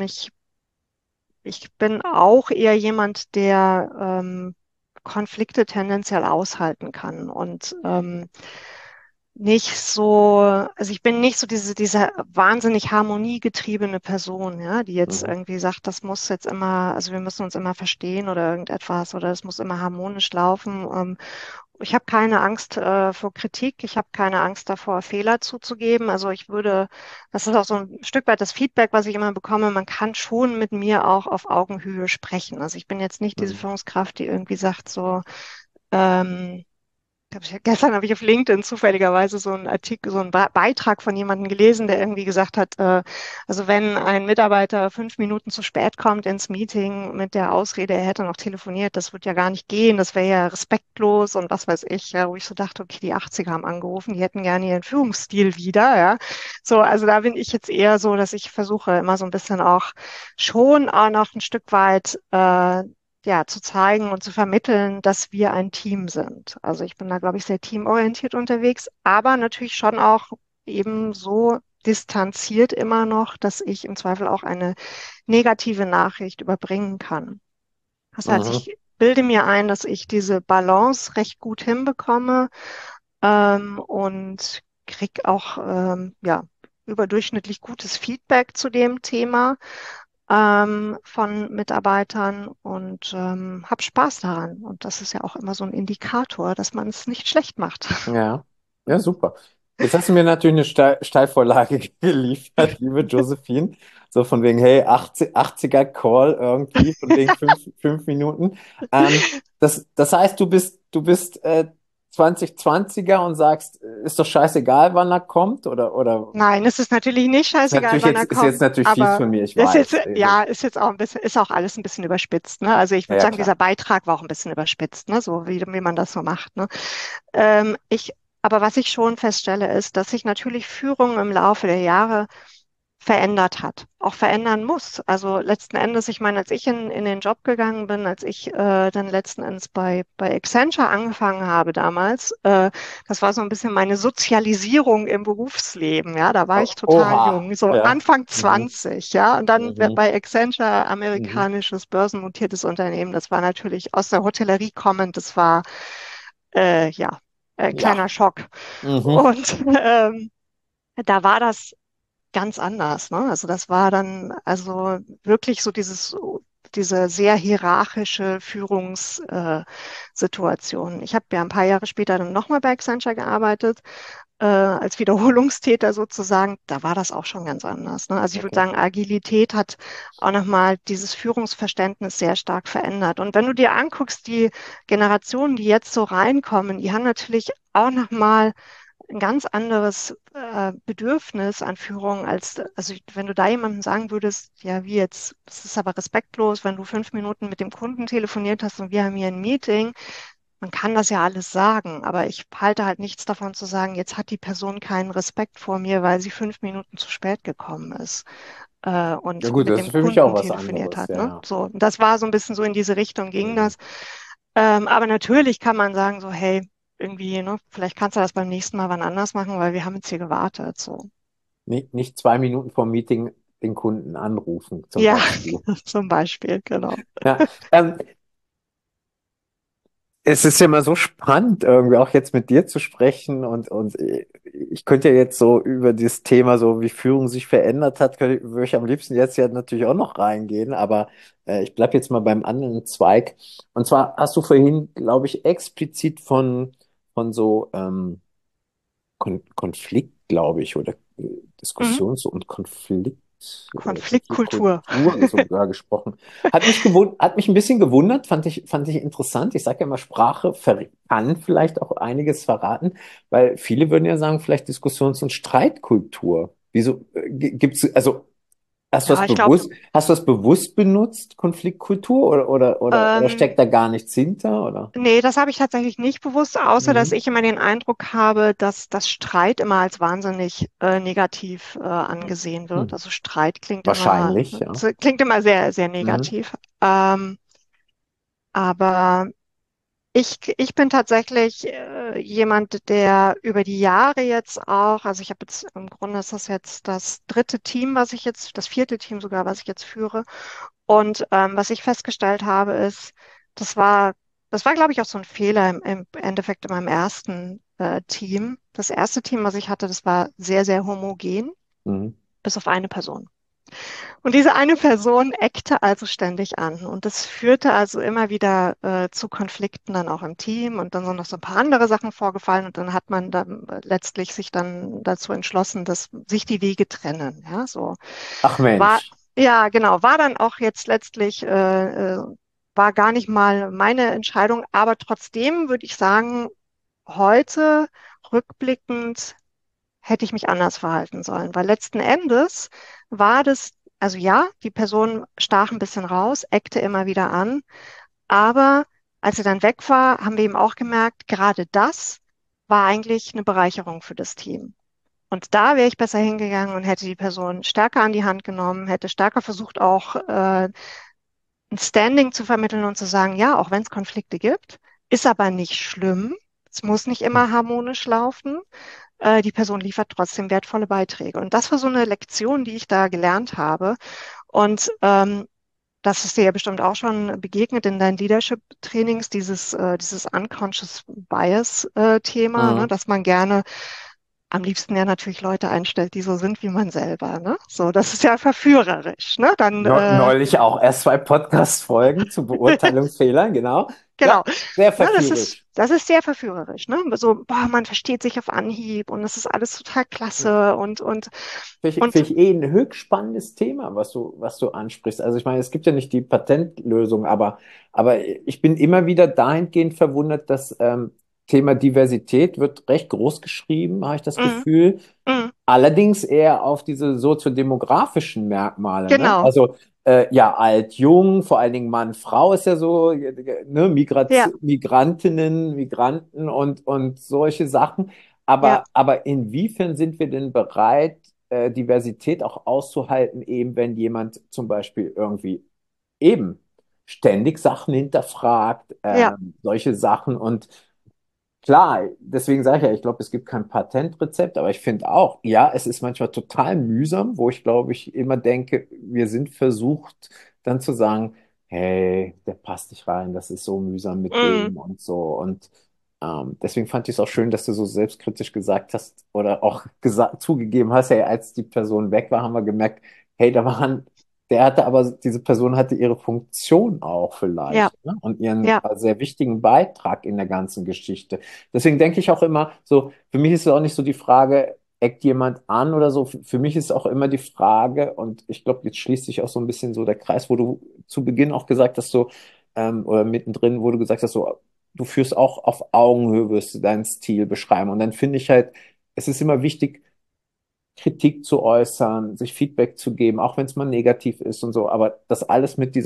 ich bin auch eher jemand, der Konflikte tendenziell aushalten kann und nicht so, also ich bin nicht so diese wahnsinnig harmoniegetriebene Person, ja, die jetzt Mhm. irgendwie sagt, das muss jetzt immer, also wir müssen uns immer verstehen oder irgendetwas oder es muss immer harmonisch laufen. Ich habe keine Angst vor Kritik, ich habe keine Angst davor, Fehler zuzugeben. Also das ist auch so ein Stück weit das Feedback, was ich immer bekomme, man kann schon mit mir auch auf Augenhöhe sprechen. Also ich bin jetzt nicht diese Mhm. Führungskraft, die irgendwie sagt so, ähm, gestern habe ich auf LinkedIn zufälligerweise so einen Artikel, so einen Beitrag von jemandem gelesen, der irgendwie gesagt hat, also wenn ein Mitarbeiter 5 Minuten zu spät kommt ins Meeting mit der Ausrede, er hätte noch telefoniert, das wird ja gar nicht gehen, das wäre ja respektlos und was weiß ich, ja, wo ich so dachte, okay, die 80er haben angerufen, die hätten gerne ihren Führungsstil wieder, ja. So, also da bin ich jetzt eher so, dass ich versuche immer so ein bisschen auch schon auch noch ein Stück weit ja, zu zeigen und zu vermitteln, dass wir ein Team sind. Also ich bin da, glaube ich, sehr teamorientiert unterwegs, aber natürlich schon auch eben so distanziert immer noch, dass ich im Zweifel auch eine negative Nachricht überbringen kann. Das heißt, Mhm. ich bilde mir ein, dass ich diese Balance recht gut hinbekomme, und krieg auch ja, überdurchschnittlich gutes Feedback zu dem Thema von Mitarbeitern und habe Spaß daran. Und das ist ja auch immer so ein Indikator, dass man es nicht schlecht macht. Ja, ja, super. Jetzt hast du mir natürlich eine Steilvorlage geliefert, liebe Josephine. So von wegen, hey, 80er Call irgendwie, von wegen 5 Minuten. Das heißt, du bist 2020er und sagst, ist doch scheißegal, wann er kommt, oder Nein, es ist natürlich nicht scheißegal, wann er ist jetzt kommt, natürlich fies aber von mir, ich ist jetzt, weiß. ja, ist jetzt auch ein bisschen, ist auch alles ein bisschen überspitzt, ne? Also ich Ja, würde ja, sagen, dieser klar. Beitrag war auch ein bisschen überspitzt, ne? So wie man das so macht, ne? Ich, aber was ich schon feststelle, ist, dass sich natürlich Führung im Laufe der Jahre verändert hat, auch verändern muss. Also letzten Endes, ich meine, als ich in den Job gegangen bin, als ich dann letzten Endes bei Accenture angefangen habe damals, das war so ein bisschen meine Sozialisierung im Berufsleben. Ja, da war ich total Oha, jung, so ja. Anfang Mhm. 20, ja, und dann Mhm. bei Accenture, Mhm. amerikanisches börsennotiertes Unternehmen. Das war natürlich aus der Hotellerie kommend, das war ja kleiner Ja. Schock. Mhm. Und da war das ganz anders, ne? Also das war dann also wirklich so diese sehr hierarchische Führungssituation. Situation. Ich habe ja ein paar Jahre später dann nochmal bei Accenture gearbeitet, als Wiederholungstäter sozusagen. Da war das auch schon ganz anders, ne? Also ich würde Okay. sagen, Agilität hat auch nochmal dieses Führungsverständnis sehr stark verändert. Und wenn du dir anguckst, die Generationen, die jetzt so reinkommen, die haben natürlich auch nochmal ein ganz anderes Bedürfnis an Führung als, also wenn du da jemandem sagen würdest, ja, wie jetzt, das ist aber respektlos, wenn du 5 Minuten mit dem Kunden telefoniert hast und wir haben hier ein Meeting, man kann das ja alles sagen, aber ich halte halt nichts davon zu sagen, jetzt hat die Person keinen Respekt vor mir, weil sie 5 Minuten zu spät gekommen ist Ja und gut, mit das ist dem für mich auch Kunden was telefoniert anderes, hat, ja, ne? ja. So, das war so ein bisschen so in diese Richtung ging Mhm. das. Aber natürlich kann man sagen, so, hey, irgendwie, ne, vielleicht kannst du das beim nächsten Mal wann anders machen, weil wir haben jetzt hier gewartet. So. Nicht 2 Minuten vor Meeting den Kunden anrufen, zum Ja, Beispiel. zum Beispiel, genau. Ja, es ist ja immer so spannend, irgendwie auch jetzt mit dir zu sprechen und ich könnte ja jetzt so über das Thema, so wie Führung sich verändert hat, würde ich am liebsten jetzt ja natürlich auch noch reingehen, aber ich bleibe jetzt mal beim anderen Zweig. Und zwar hast du vorhin, glaube ich, explizit von so Konflikt, glaube ich, oder Mhm. Und Konfliktkultur. Konfliktkultur sogar gesprochen. Hat mich ein bisschen gewundert, fand ich interessant. Ich sage ja immer, Sprache kann vielleicht auch einiges verraten, weil viele würden ja sagen, vielleicht Diskussions- und Streitkultur. Wieso gibt's, also Ja, ich glaube, hast du das bewusst benutzt, Konfliktkultur, oder ähm, steckt da gar nichts hinter, oder? nee, das habe ich tatsächlich nicht bewusst, außer dass Mhm. ich immer den Eindruck habe, dass das Streit immer als wahnsinnig negativ angesehen wird. Hm. Also Streit Wahrscheinlich, ja. klingt immer sehr, sehr Mhm. negativ. Aber ich bin tatsächlich jemand, der über die Jahre jetzt auch, also ich habe jetzt im Grunde ist das jetzt das dritte Team, das vierte Team sogar, was ich jetzt führe. Und was ich festgestellt habe, ist, das war, das war, glaube ich, auch so ein Fehler im Endeffekt in meinem ersten Team. Das erste Team, was ich hatte, das war sehr, sehr homogen, Mhm. bis auf eine Person. Und diese eine Person eckte also ständig an. Und das führte also immer wieder zu Konflikten dann auch im Team. Und dann sind noch so ein paar andere Sachen vorgefallen. Und dann hat man dann letztlich sich dann dazu entschlossen, dass sich die Wege trennen. Ja, so Ach war, Mensch. ja, genau, war dann auch jetzt letztlich, war gar nicht mal meine Entscheidung. Aber trotzdem würde ich sagen, heute rückblickend hätte ich mich anders verhalten sollen, weil letzten Endes war das, also ja, die Person stach ein bisschen raus, eckte immer wieder an, aber als er dann weg war, haben wir eben auch gemerkt, gerade das war eigentlich eine Bereicherung für das Team. Und da wäre ich besser hingegangen und hätte die Person stärker an die Hand genommen, hätte stärker versucht, auch ein Standing zu vermitteln und zu sagen, ja, auch wenn es Konflikte gibt, ist aber nicht schlimm. Es muss nicht immer harmonisch laufen. Die Person liefert trotzdem wertvolle Beiträge. Und das war so eine Lektion, die ich da gelernt habe. Und das ist dir ja bestimmt auch schon begegnet in deinen Leadership-Trainings, dieses Unconscious Bias-Thema, ne? Mhm. Dass man gerne am liebsten ja natürlich Leute einstellt, die so sind wie man selber, ne? So, das ist ja verführerisch, ne? Dann, Neulich auch erst 2 Podcast-Folgen zu Beurteilungsfehlern, genau. Ja, genau. sehr Ne, verführerisch. das ist sehr verführerisch, ne? So, boah, man versteht sich auf Anhieb und es ist alles total Ja. klasse Finde und ich eh ein höchst spannendes Thema, was du ansprichst. Also ich meine, es gibt ja nicht die Patentlösung, aber ich bin immer wieder dahingehend verwundert, dass Thema Diversität wird recht groß geschrieben, habe ich das mm, Gefühl. mm, Allerdings eher auf diese soziodemografischen Merkmale, ne? genau, Also ja, alt, jung, vor allen Dingen Mann, Frau ist ja so, ne? ja, Migrantinnen, Migranten und solche Sachen. ja, Aber inwiefern sind wir denn bereit, Diversität auch auszuhalten, eben wenn jemand zum Beispiel irgendwie eben ständig Sachen hinterfragt, ja, solche Sachen und klar, deswegen sage ich ja, ich glaube, es gibt kein Patentrezept, aber ich finde auch, ja, es ist manchmal total mühsam, wo ich glaube, ich immer denke, wir sind versucht, dann zu sagen, hey, der passt nicht rein, das ist so mühsam mit mm, dem und so. Und deswegen fand ich es auch schön, dass du so selbstkritisch gesagt hast oder auch zugegeben hast, hey, als die Person weg war, haben wir gemerkt, hey, diese Person hatte ihre Funktion auch ja, vielleicht, ne? Und ihren ja, sehr wichtigen Beitrag in der ganzen Geschichte. Deswegen denke ich auch immer so, für mich ist es auch nicht so die Frage, eckt jemand an oder so. Für mich ist auch immer die Frage, und ich glaube, jetzt schließt sich auch so ein bisschen so der Kreis, wo du zu Beginn auch gesagt hast, so, oder mittendrin, wo du gesagt hast, so, du führst auch auf Augenhöhe, wirst du deinen Stil beschreiben. Und dann finde ich halt, es ist immer wichtig, Kritik zu äußern, sich Feedback zu geben, auch wenn es mal negativ ist und so, aber das alles mit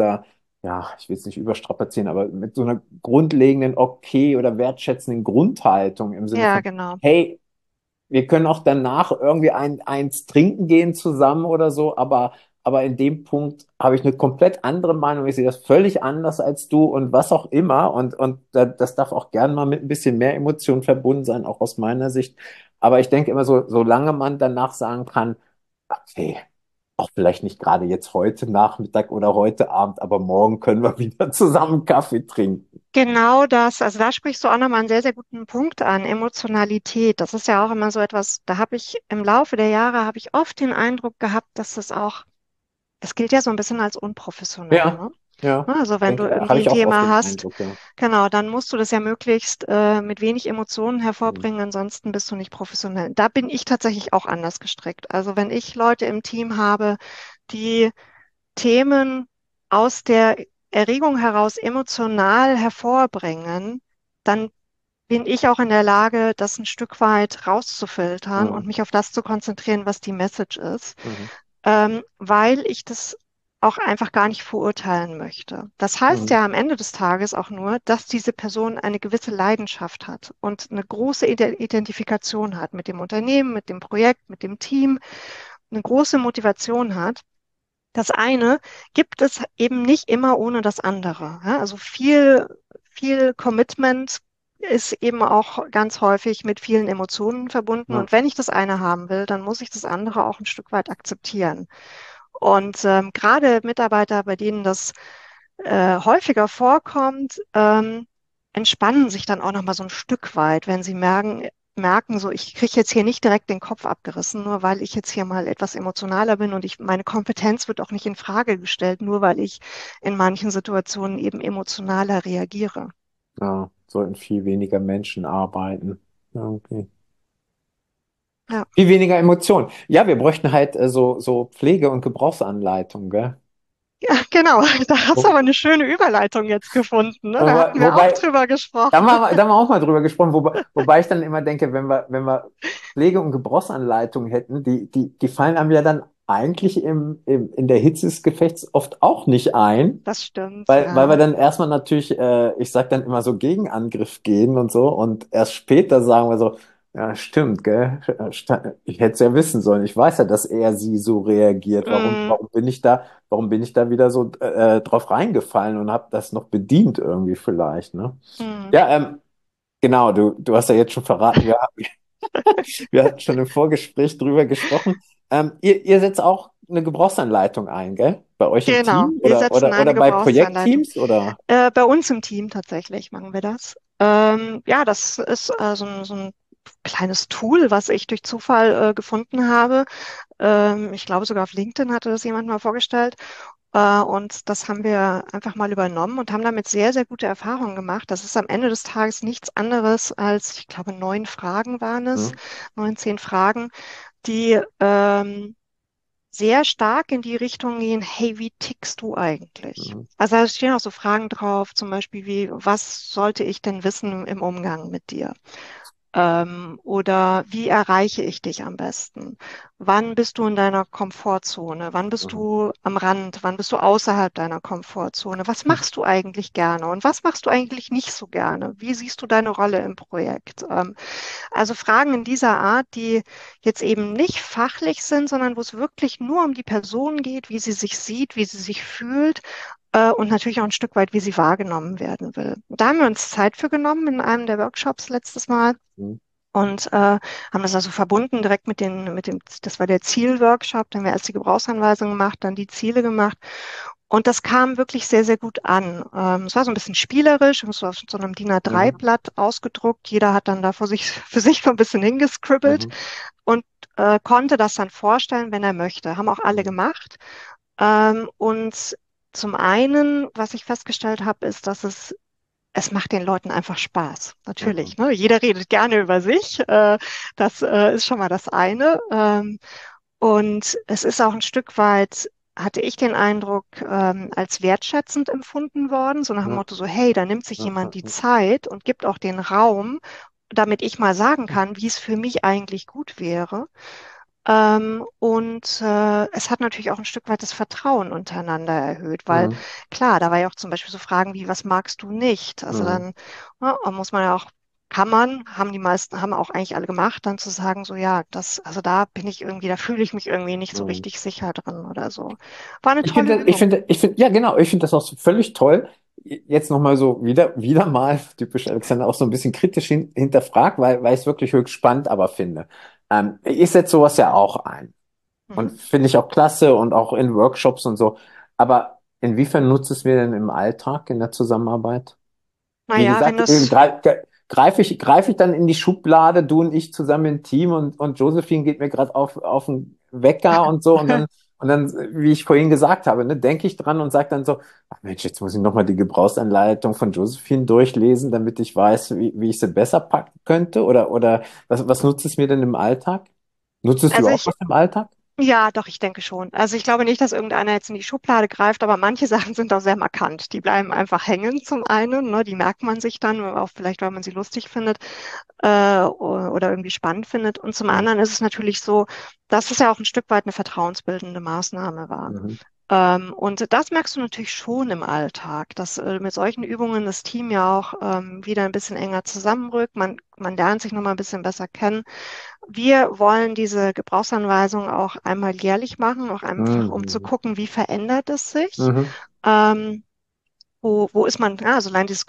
ja, ich will es nicht überstrapazieren, aber mit so einer grundlegenden, okay oder wertschätzenden Grundhaltung im Sinne ja, von, genau. hey, wir können auch danach irgendwie eins trinken gehen zusammen oder so, aber in dem Punkt habe ich eine komplett andere Meinung. Ich sehe das völlig anders als du und was auch immer. Und das darf auch gern mal mit ein bisschen mehr Emotion verbunden sein, auch aus meiner Sicht. Aber ich denke immer so, solange man danach sagen kann, okay, auch vielleicht nicht gerade jetzt heute Nachmittag oder heute Abend, aber morgen können wir wieder zusammen Kaffee trinken. Genau das, also da sprichst du auch nochmal einen sehr, sehr guten Punkt an, Emotionalität. Das ist ja auch immer so etwas, da habe ich im Laufe der Jahre, habe ich oft den Eindruck gehabt, dass das auch, das gilt ja so ein bisschen als unprofessionell, Ja, ne? ja, Also wenn du habe irgendwie ein ich auch oft Thema den hast, Eindruck, ja. genau, dann musst du das ja möglichst mit wenig Emotionen Hm. hervorbringen, ansonsten bist du nicht professionell. Da bin ich tatsächlich auch anders gestrickt. Also wenn ich Leute im Team habe, die Themen aus der Erregung heraus emotional hervorbringen, dann bin ich auch in der Lage, das ein Stück weit rauszufiltern und Mhm. mich auf das zu konzentrieren, was die Message ist, Mhm. weil ich das auch einfach gar nicht verurteilen möchte. Das heißt Mhm. ja am Ende des Tages auch nur, dass diese Person eine gewisse Leidenschaft hat und eine große Identifikation hat mit dem Unternehmen, mit dem Projekt, mit dem Team, eine große Motivation hat. Das eine gibt es eben nicht immer ohne das andere. Ja? Also viel Commitment ist eben auch ganz häufig mit vielen Emotionen verbunden. Ja. Und wenn ich das eine haben will, dann muss ich das andere auch ein Stück weit akzeptieren. Und gerade Mitarbeiter, bei denen das häufiger vorkommt, entspannen sich dann auch noch mal so ein Stück weit, wenn sie merken, so ich kriege jetzt hier nicht direkt den Kopf abgerissen, nur weil ich jetzt hier mal etwas emotionaler bin und meine Kompetenz wird auch nicht in Frage gestellt, nur weil ich in manchen Situationen eben emotionaler reagiere. Ja, sollten viel weniger Menschen arbeiten. Ja, okay. Ja, Viel weniger Emotionen. Ja, wir bräuchten halt so Pflege- und Gebrauchsanleitungen, gell? Ja, genau. Da hast du aber Wo, eine schöne Überleitung jetzt gefunden, ne? Da wobei, hatten wir auch wobei, drüber da gesprochen. haben da haben wir auch mal drüber gesprochen, wobei ich dann immer denke, wenn wir Pflege- und Gebrauchsanleitungen hätten, die fallen einem ja dann eigentlich in der Hitze des Gefechts oft auch nicht ein. Das stimmt, Weil wir ja. dann erstmal natürlich, ich sag dann immer so Gegenangriff gehen und so und erst später sagen wir so, ja, stimmt, gell? Ich hätte es ja wissen sollen. Ich weiß ja, dass er sie so reagiert. Mm, Warum bin ich da wieder so drauf reingefallen und habe das noch bedient irgendwie vielleicht, ne? mm. Ja, genau, du hast ja jetzt schon verraten, wir hatten schon im Vorgespräch drüber gesprochen. Ihr setzt auch eine Gebrauchsanleitung ein, gell? Bei euch im Genau. Team Wir setzen oder eine bei Gebrauchsanleitung. Projektteams oder? Bei uns im Team tatsächlich machen wir das. Ja, das ist so ein kleines Tool, was ich durch Zufall gefunden habe. Ich glaube, sogar auf LinkedIn hatte das jemand mal vorgestellt. Und das haben wir einfach mal übernommen und haben damit sehr, sehr gute Erfahrungen gemacht. Das ist am Ende des Tages nichts anderes als, ich glaube, 9 Fragen waren es, Hm? 9, 10 Fragen, die sehr stark in die Richtung gehen, hey, wie tickst du eigentlich? Mhm. Also da stehen auch so Fragen drauf, zum Beispiel wie, was sollte ich denn wissen im Umgang mit dir? Oder wie erreiche ich dich am besten? Wann bist du in deiner Komfortzone? Wann bist Mhm. du am Rand? Wann bist du außerhalb deiner Komfortzone? Was machst du eigentlich gerne und was machst du eigentlich nicht so gerne? Wie siehst du deine Rolle im Projekt? Also Fragen in dieser Art, die jetzt eben nicht fachlich sind, sondern wo es wirklich nur um die Person geht, wie sie sich sieht, wie sie sich fühlt und natürlich auch ein Stück weit, wie sie wahrgenommen werden will. Da haben wir uns Zeit für genommen in einem der Workshops letztes Mal Mhm. und haben das also verbunden direkt das war der Zielworkshop, da haben wir erst die Gebrauchsanweisung gemacht, dann die Ziele gemacht. Und das kam wirklich sehr, sehr gut an. Es war so ein bisschen spielerisch, es war auf so einem DIN Mhm. A3-Blatt ausgedruckt. Jeder hat dann da für sich so ein bisschen hingescribbelt Mhm. und konnte das dann vorstellen, wenn er möchte. Haben auch alle Mhm. gemacht. Und zum einen, was ich festgestellt habe, ist, dass es macht den Leuten einfach Spaß. Mhm. Natürlich, ne? Jeder redet gerne über sich. Das ist schon mal das eine. Und es ist auch ein Stück weit, hatte ich den Eindruck, als wertschätzend empfunden worden, so nach dem Ja. Motto so, hey, da nimmt sich Ja. jemand die Ja. Zeit und gibt auch den Raum, damit ich mal sagen kann, wie es für mich eigentlich gut wäre. Und es hat natürlich auch ein Stück weit das Vertrauen untereinander erhöht, weil Mhm. klar, da war ja auch zum Beispiel so Fragen wie, was magst du nicht? Also Mhm. dann muss man ja auch, haben die meisten, haben auch eigentlich alle gemacht, dann zu sagen, so ja, also da bin ich irgendwie, da fühle ich mich irgendwie nicht so Mhm. richtig sicher drin oder so. War eine tolle Übung. Ja genau, ich finde das auch so völlig toll. Jetzt nochmal so wieder mal, typisch Alexander, auch so ein bisschen kritisch hinterfragt, weil ich es wirklich höchst spannend aber finde. Ich setze sowas ja auch ein. Mhm. Und finde ich auch klasse und auch in Workshops und so. Aber inwiefern nutzt es mir denn im Alltag in der Zusammenarbeit? Wie Naja, wenn gesagt, das greife ich dann in die Schublade, du und ich zusammen im Team und Josephine geht mir gerade auf den Wecker und so und dann, wie ich vorhin gesagt habe, ne, denke ich dran und sage dann so, ach Mensch, jetzt muss ich nochmal die Gebrauchsanleitung von Josephine durchlesen, damit ich weiß, wie ich sie besser packen könnte oder was nutzt es mir denn im Alltag? Nutzest du also auch ich, was im Alltag? Ja, doch, ich denke schon. Also ich glaube nicht, dass irgendeiner jetzt in die Schublade greift, aber manche Sachen sind auch sehr markant. Die bleiben einfach hängen zum einen, ne, die merkt man sich dann, auch vielleicht, weil man sie lustig findet oder irgendwie spannend findet. Und zum Mhm. anderen ist es natürlich so, dass es ja auch ein Stück weit eine vertrauensbildende Maßnahme war. Mhm. Und das merkst du natürlich schon im Alltag, dass mit solchen Übungen das Team ja auch wieder ein bisschen enger zusammenrückt. Man lernt sich nochmal ein bisschen besser kennen. Wir wollen diese Gebrauchsanweisung auch einmal jährlich machen, auch einfach um zu Mhm. gucken, wie verändert es sich. Mhm. Ähm, wo ist man, ja, also allein dieses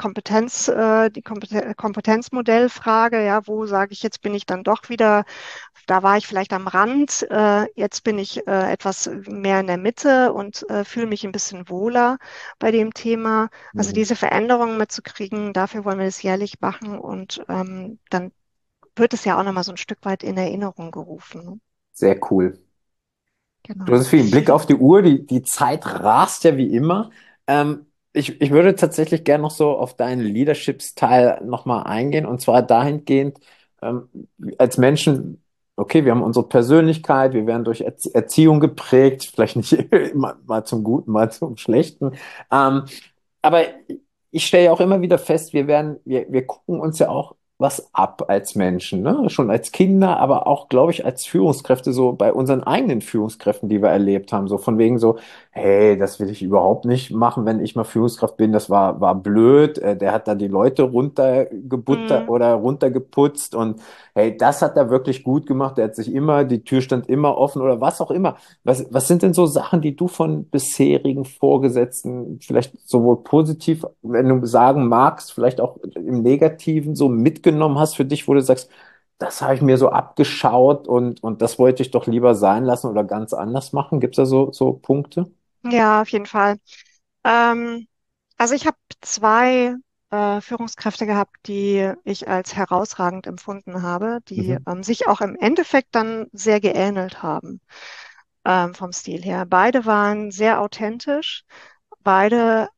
Kompetenzmodellfrage, ja, wo sage ich, jetzt bin ich dann doch wieder, da war ich vielleicht am Rand, jetzt bin ich etwas mehr in der Mitte und fühle mich ein bisschen wohler bei dem Thema. Also Mhm. diese Veränderungen mitzukriegen, dafür wollen wir das jährlich machen und dann wird es ja auch nochmal so ein Stück weit in Erinnerung gerufen. Ne? Sehr cool. Genau. Josephine, Blick auf die Uhr, die Zeit rast ja wie immer. Ich würde tatsächlich gerne noch so auf deinen Leadership-Style nochmal eingehen und zwar dahingehend, ähm, als Menschen. okay, wir haben unsere Persönlichkeit, wir werden durch Erziehung geprägt, vielleicht nicht mal zum Guten, mal zum Schlechten. Ähm, aber ich stelle ja auch immer wieder fest, wir gucken uns ja auch was ab als Menschen, ne? Schon als Kinder, aber auch, glaube ich, als Führungskräfte, so bei unseren eigenen Führungskräften, die wir erlebt haben, so von wegen so, hey, das will ich überhaupt nicht machen, wenn ich mal Führungskraft bin, war blöd, der hat da die Leute runtergebuttert Mhm. oder runtergeputzt und hey, das hat er wirklich gut gemacht, der hat sich immer, die Tür stand immer offen oder was auch immer. Was sind denn so Sachen, die du von bisherigen Vorgesetzten vielleicht sowohl positiv, wenn du sagen magst, vielleicht auch im Negativen so mitgenommen hast für dich, wo du sagst, das habe ich mir so abgeschaut und das wollte ich doch lieber sein lassen oder ganz anders machen? Gibt es da so Punkte? Ja, auf jeden Fall. Ähm, also ich habe zwei Führungskräfte gehabt, die ich als herausragend empfunden habe, die Mhm. sich auch im Endeffekt dann sehr geähnelt haben vom Stil her. Beide waren sehr authentisch, beide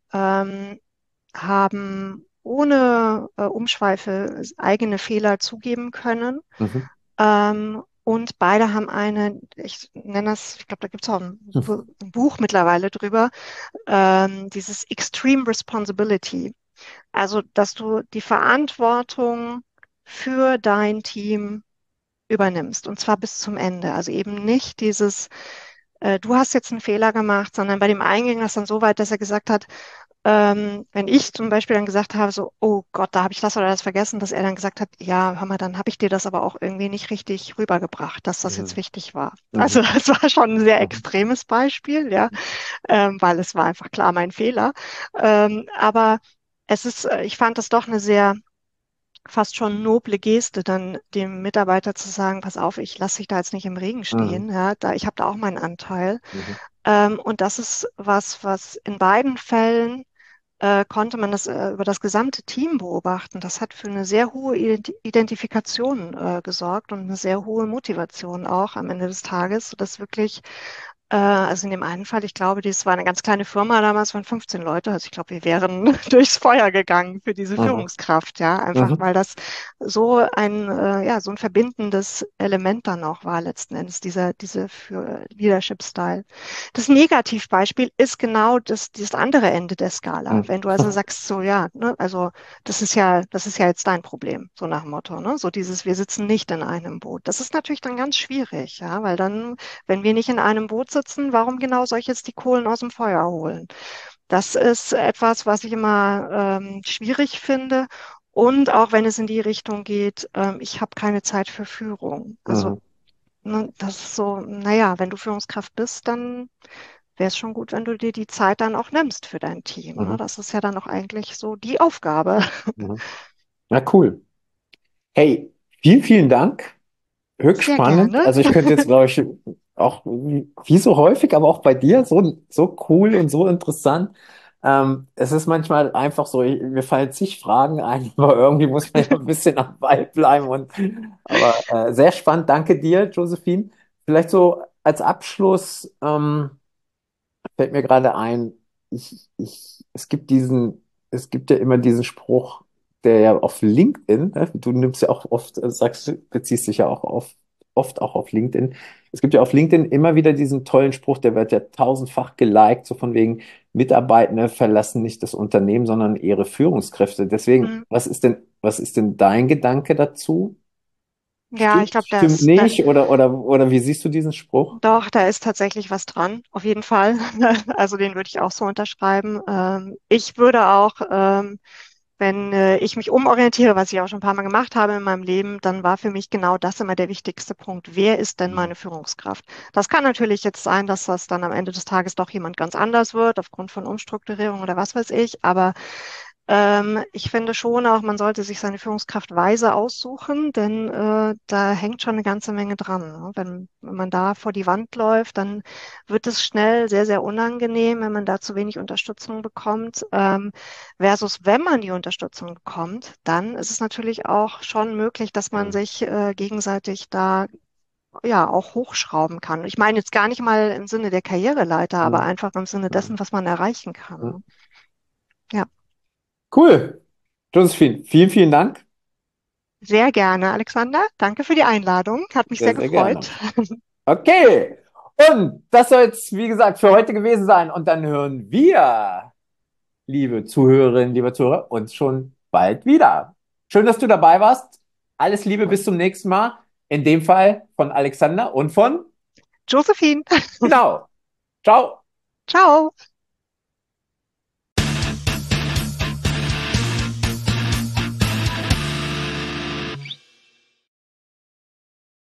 haben ohne Umschweife eigene Fehler zugeben können. Mhm. Und beide haben ich nenne das, ich glaube, da gibt es auch ein Buch mittlerweile drüber, dieses Extreme Responsibility. Also, dass du die Verantwortung für dein Team übernimmst und zwar bis zum Ende. Also eben nicht du hast jetzt einen Fehler gemacht, sondern bei dem einen ging das dann so weit, dass er gesagt hat, wenn ich zum Beispiel dann gesagt habe, so, oh Gott, da habe ich das oder das vergessen, dass er dann gesagt hat, ja, hör mal, dann habe ich dir das aber auch irgendwie nicht richtig rübergebracht, dass das jetzt Mhm. wichtig war. Also Mhm. das war schon ein sehr Mhm. extremes Beispiel, ja, weil es war einfach klar mein Fehler. Aber ich fand das doch eine sehr fast schon noble Geste, dann dem Mitarbeiter zu sagen, pass auf, ich lasse dich da jetzt nicht im Regen Mhm. stehen, ja, ich habe da auch meinen Anteil. Mhm. Und das ist was in beiden Fällen konnte man das über das gesamte Team beobachten. Das hat für eine sehr hohe Identifikation gesorgt und eine sehr hohe Motivation auch am Ende des Tages, sodass wirklich also in dem einen Fall, ich glaube, das war eine ganz kleine Firma damals, waren 15 Leute. Also ich glaube, wir wären durchs Feuer gegangen für diese Mhm. Führungskraft, ja, einfach Mhm. weil das ja, so ein verbindendes Element dann auch war letzten Endes, diese für Leadership-Style. Das Negativbeispiel ist genau dieses andere Ende der Skala. Mhm. Wenn du also sagst, so ja, ne, also das ist ja jetzt dein Problem, so nach dem Motto, ne? So dieses, wir sitzen nicht in einem Boot. Das ist natürlich dann ganz schwierig, ja, weil dann wenn wir nicht in einem Boot sitzen, warum genau soll ich jetzt die Kohlen aus dem Feuer holen? Das ist etwas, was ich immer schwierig finde. Und auch wenn es in die Richtung geht, ich habe keine Zeit für Führung. Also, Mhm. ne, das ist so, naja, wenn du Führungskraft bist, dann wäre es schon gut, wenn du dir die Zeit dann auch nimmst für dein Team. Ne? Mhm. Das ist ja dann auch eigentlich so die Aufgabe. Mhm. Na cool. Hey, vielen Dank. Höchst Sehr spannend. gerne. Also ich könnte jetzt, glaube ich, auch wie so häufig, aber auch bei dir, so cool und so interessant. Es ist manchmal einfach so, mir fallen zig Fragen ein, aber irgendwie muss man ja ein bisschen am Ball bleiben. Aber sehr spannend. Danke dir, Josephine. Vielleicht so als Abschluss. Fällt mir gerade ein, es gibt ja immer diesen Spruch, der ja auf LinkedIn, ne, du nimmst ja auch oft, beziehst dich ja auch oft auch auf LinkedIn. Es gibt ja auf LinkedIn immer wieder diesen tollen Spruch, der wird ja tausendfach geliked, so von wegen, Mitarbeitende verlassen nicht das Unternehmen, sondern ihre Führungskräfte. Deswegen, Mm, was ist denn dein Gedanke dazu? ja, ich glaube, Stimmt nicht? Oder wie siehst du diesen Spruch? doch, da ist tatsächlich was dran, auf jeden Fall. Also den würde ich auch so unterschreiben. Ich würde auch, wenn ich mich umorientiere, was ich auch schon ein paar Mal gemacht habe in meinem Leben, dann war für mich genau das immer der wichtigste Punkt. Wer ist denn Mhm. meine Führungskraft? Das kann natürlich jetzt sein, dass das dann am Ende des Tages doch jemand ganz anders wird, aufgrund von Umstrukturierung oder was weiß ich. Aber ich finde schon auch, man sollte sich seine Führungskraft weise aussuchen, denn da hängt schon eine ganze Menge dran. Ne? Wenn man da vor die Wand läuft, dann wird es schnell sehr, sehr unangenehm, wenn man da zu wenig Unterstützung bekommt. Versus wenn man die Unterstützung bekommt, dann ist es natürlich auch schon möglich, dass man Mhm. sich gegenseitig da ja auch hochschrauben kann. Ich meine jetzt gar nicht mal im Sinne der Karriereleiter, aber Mhm. einfach im Sinne Mhm. dessen, was man erreichen kann. Mhm. Ne? Ja, Cool. Josephine, vielen Dank. Sehr gerne, Alexander. Danke für die Einladung. Hat mich Sehr, sehr sehr gefreut. gerne. Okay. Und das soll es, wie gesagt, für heute gewesen sein. Und dann hören wir, liebe Zuhörerinnen, liebe Zuhörer, uns schon bald wieder. Schön, dass du dabei warst. Alles Liebe, bis zum nächsten Mal. In dem Fall von Alexander und von, Josephine, genau. Ciao. ciao.